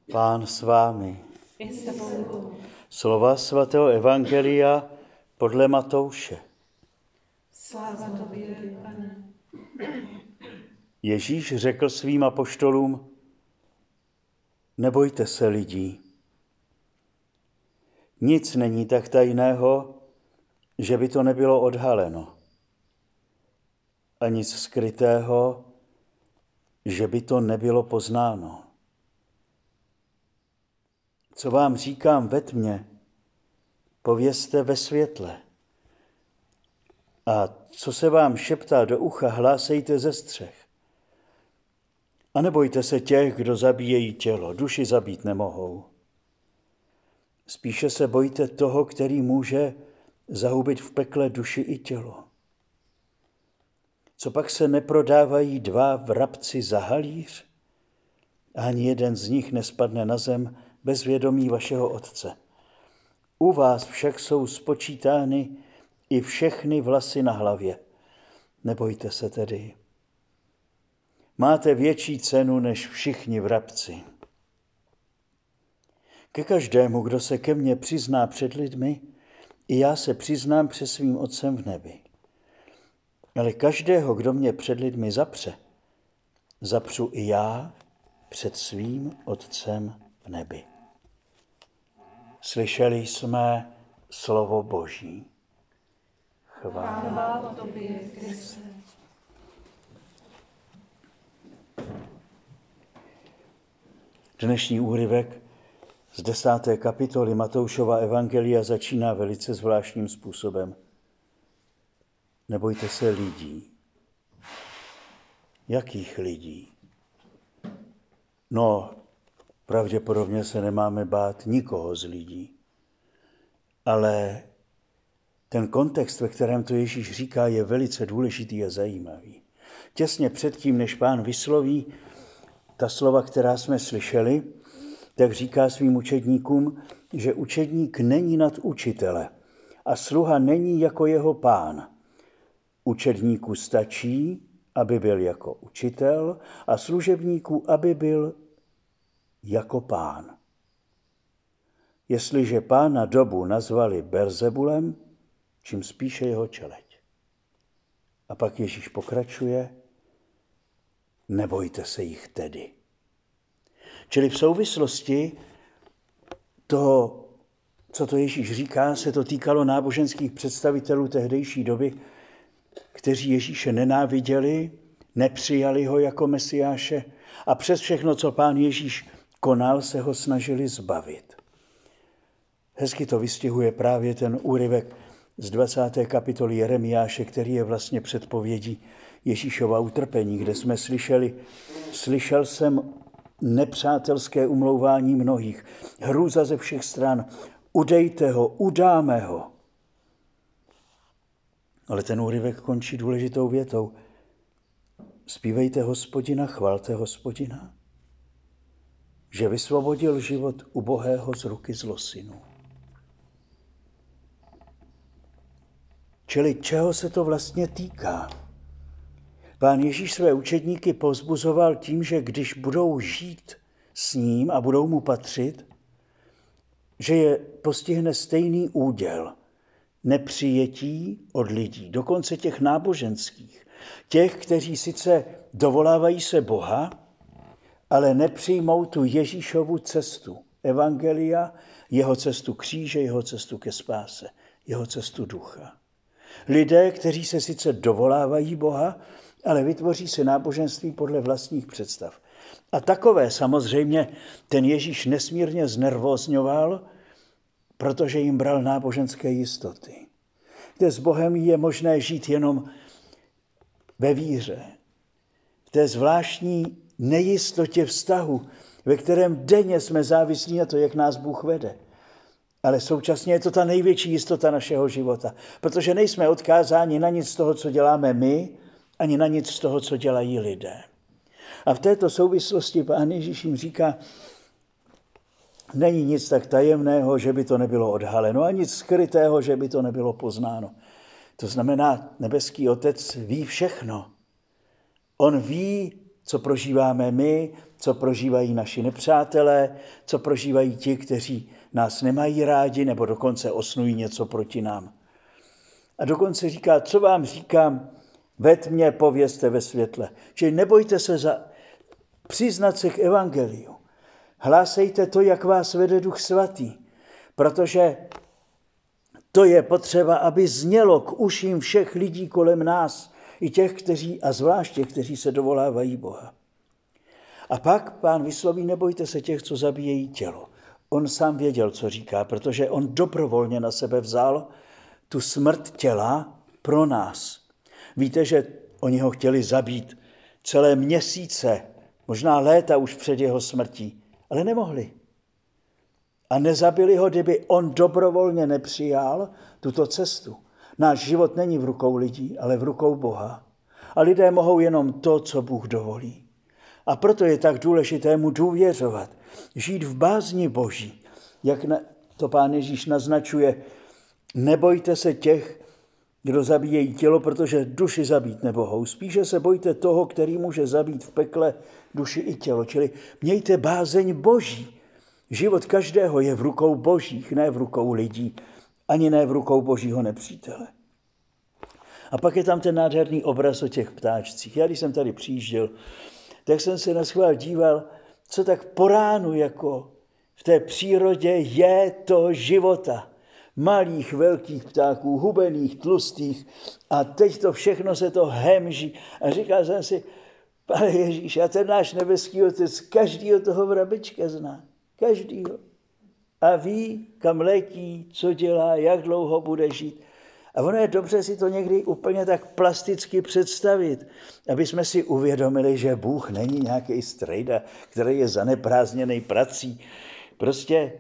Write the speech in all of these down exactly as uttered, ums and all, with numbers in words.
Pán s vámi. Slova svatého evangelia podle Matouše. Sláva tobě, Pane. Ježíš řekl svým apoštolům: nebojte se lidí. Nic není tak tajného, že by to nebylo odhaleno. A nic skrytého, že by to nebylo poznáno. Co vám říkám ve tmě, povězte ve světle. A co se vám šeptá do ucha, hlásejte ze střech. A nebojte se těch, kdo zabíjejí tělo, duši zabít nemohou. Spíše se bojte toho, který může zahubit v pekle duši i tělo. Co pak se neprodávají dva vrabci za halíř? Ani jeden z nich nespadne na zem bez vědomí vašeho Otce. U vás však jsou spočítány i všechny vlasy na hlavě. Nebojte se tedy. Máte větší cenu než všichni vrabci. Ke každému, kdo se ke mně přizná před lidmi, i já se přiznám před svým Otcem v nebi. Ale každého, kdo mě před lidmi zapře, zapřu i já před svým Otcem v nebi. Slyšeli jsme slovo Boží. Chvála, Chvála tobě, Kriste. Dnešní úryvek z desáté kapitoly Matoušova evangelia začíná velice zvláštním způsobem. Nebojte se lidí. Jakých lidí? No, pravděpodobně se nemáme bát nikoho z lidí. Ale ten kontext, ve kterém to Ježíš říká, je velice důležitý a zajímavý. Těsně předtím, než Pán vysloví ta slova, která jsme slyšeli, tak říká svým učedníkům, že učedník není nad učitele a sluha není jako jeho pán. Učedníku stačí, aby byl jako učitel, a služebníku, aby byl jako pán. Jestliže pána dobu nazvali Beelzebulem, čím spíše jeho čeleď. A pak Ježíš pokračuje: nebojte se jich tedy. Čili v souvislosti toho, co to Ježíš říká, se to týkalo náboženských představitelů tehdejší doby, kteří Ježíše nenáviděli, nepřijali ho jako Mesiáše a přes všechno, co Pán Ježíš konal, se ho snažili zbavit. Hezky to vystihuje právě ten úryvek z dvacáté kapitoly Jeremiáše, který je vlastně předpovědí Ježíšova utrpení, kde jsme slyšeli: slyšel jsem nepřátelské umlouvání mnohých, hrůza ze všech stran, udejte ho, udáme ho. Ale ten úryvek končí důležitou větou: zpívejte Hospodina, chvalte Hospodina, že vysvobodil život ubohého z ruky zlosinů. Čili čeho se to vlastně týká? Pán Ježíš své učedníky povzbuzoval tím, že když budou žít s ním a budou mu patřit, že je postihne stejný úděl nepřijetí od lidí, dokonce těch náboženských, těch, kteří sice dovolávají se Boha, ale nepřijmou tu Ježíšovu cestu evangelia, jeho cestu kříže, jeho cestu ke spáse, jeho cestu ducha. Lidé, kteří se sice dovolávají Boha, ale vytvoří si náboženství podle vlastních představ. A takové samozřejmě ten Ježíš nesmírně znervózňoval, protože jim bral náboženské jistoty. Kde s Bohem je možné žít jenom ve víře. V té zvláštní nejistotě vztahu, ve kterém denně jsme závislí na to, jak nás Bůh vede. Ale současně je to ta největší jistota našeho života, protože nejsme odkázáni na nic z toho, co děláme my, ani na nic z toho, co dělají lidé. A v této souvislosti Pán Ježíš jim říká: není nic tak tajemného, že by to nebylo odhaleno, a nic skrytého, že by to nebylo poznáno. To znamená, nebeský Otec ví všechno. On ví, co prožíváme my, co prožívají naši nepřátelé, co prožívají ti, kteří nás nemají rádi nebo dokonce osnují něco proti nám. A dokonce říká, co vám říkám, ve tmě povězte ve světle. Čili nebojte se za přiznat se k evangeliu. Hlásejte to, jak vás vede Duch Svatý, protože to je potřeba, aby znělo k uším všech lidí kolem nás, i těch, kteří, a zvlášť těch, kteří se dovolávají Boha. A pak Pán vysloví, nebojte se těch, co zabíjejí tělo. On sám věděl, co říká, protože on dobrovolně na sebe vzal tu smrt těla pro nás. Víte, že oni ho chtěli zabít celé měsíce, možná léta už před jeho smrtí, ale nemohli. A nezabili ho, kdyby on dobrovolně nepřijal tuto cestu. Náš život není v rukou lidí, ale v rukou Boha. A lidé mohou jenom to, co Bůh dovolí. A proto je tak důležité mu důvěřovat, žít v bázni Boží, jak to Pán Ježíš naznačuje. Nebojte se těch, kdo zabíjejí tělo, protože duši zabít nemohou. Spíše se bojte toho, který může zabít v pekle duši i tělo. Čili mějte bázeň Boží. Život každého je v rukou Božích, ne v rukou lidí, ani ne v rukou Božího nepřítele. A pak je tam ten nádherný obraz o těch ptáčcích. Já, když jsem tady přijížděl, tak jsem se naschvál díval, co tak po ránu jako v té přírodě je to života. Malých, velkých ptáků, hubených, tlustých. A teď to všechno se to hemží. A říkal jsem si, Pane Ježíš, a ten náš nebeský Otec každýho toho vrabička zná. Každýho. A ví, kam letí, co dělá, jak dlouho bude žít. A ono je dobře si to někdy úplně tak plasticky představit, aby jsme si uvědomili, že Bůh není nějaký strejda, který je zaneprázdněný prací. Prostě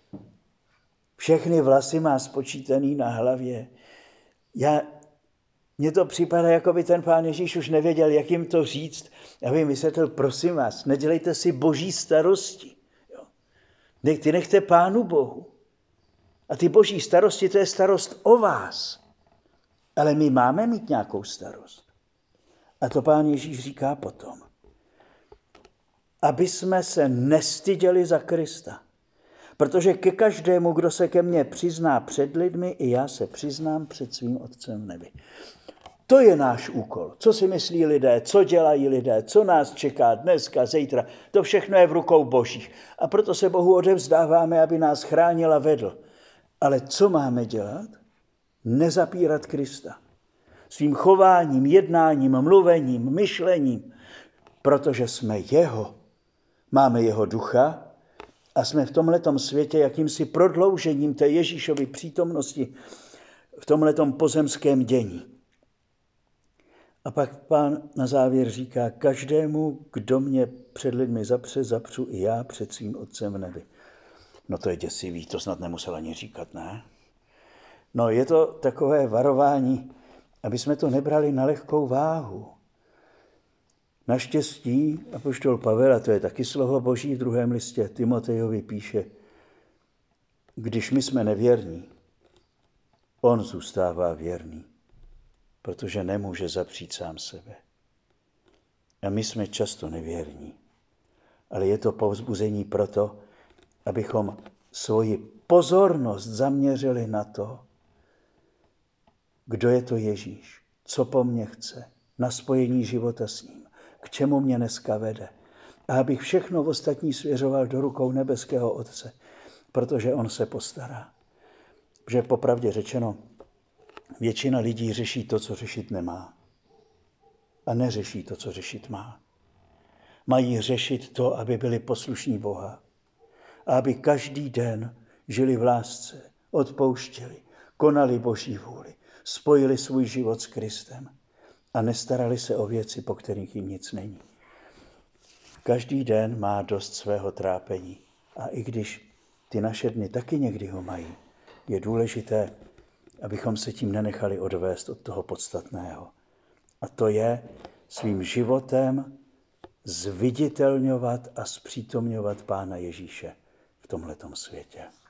všechny vlasy má spočítaný na hlavě. Já, mně to připadá, jako by ten Pán Ježíš už nevěděl, jak jim to říct, aby jim vysvětlil, prosím vás, nedělejte si boží starosti. Jo. Ty nechte Pánu Bohu. A ty boží starosti, to je starost o vás. Ale my máme mít nějakou starost. A to Pán Ježíš říká potom. Aby jsme se nestyděli za Krista. Protože ke každému, kdo se ke mně přizná před lidmi, i já se přiznám před svým Otcem v nebi. To je náš úkol. Co si myslí lidé, co dělají lidé, co nás čeká dneska, zítra. To všechno je v rukou Božích. A proto se Bohu odevzdáváme, aby nás chránil a vedl. Ale co máme dělat? Nezapírat Krista. Svým chováním, jednáním, mluvením, myšlením. Protože jsme jeho. Máme jeho ducha a jsme v tomhletom světě jakýmsi prodloužením té Ježíšovy přítomnosti v tomhletom pozemském dění. A pak Pán na závěr říká, každému, kdo mě před lidmi zapře, zapřu i já před svým Otcem v nebi. No to je děsivý, to snad nemusel ani říkat, ne? No je to takové varování, aby jsme to nebrali na lehkou váhu. Naštěstí apoštol Pavel, a to je taky slovo Boží, v druhém listě Timotejovi píše, když my jsme nevěrní, on zůstává věrný, protože nemůže zapřít sám sebe. A my jsme často nevěrní, ale je to povzbuzení proto, abychom svoji pozornost zaměřili na to, kdo je to Ježíš, co po mně chce, na spojení života s ním, k čemu mě dneska vede. A abych všechno ostatní svěřoval do rukou nebeského Otce, protože on se postará. Že popravdě řečeno, většina lidí řeší to, co řešit nemá. A neřeší to, co řešit má. Mají řešit to, aby byli poslušní Boha. A aby každý den žili v lásce, odpouštěli, konali Boží vůli, spojili svůj život s Kristem a nestarali se o věci, po kterých jim nic není. Každý den má dost svého trápení. A i když ty naše dny taky někdy ho mají, je důležité, abychom se tím nenechali odvést od toho podstatného. A to je svým životem zviditelňovat a zpřítomňovat Pána Ježíše v tomhletom světě.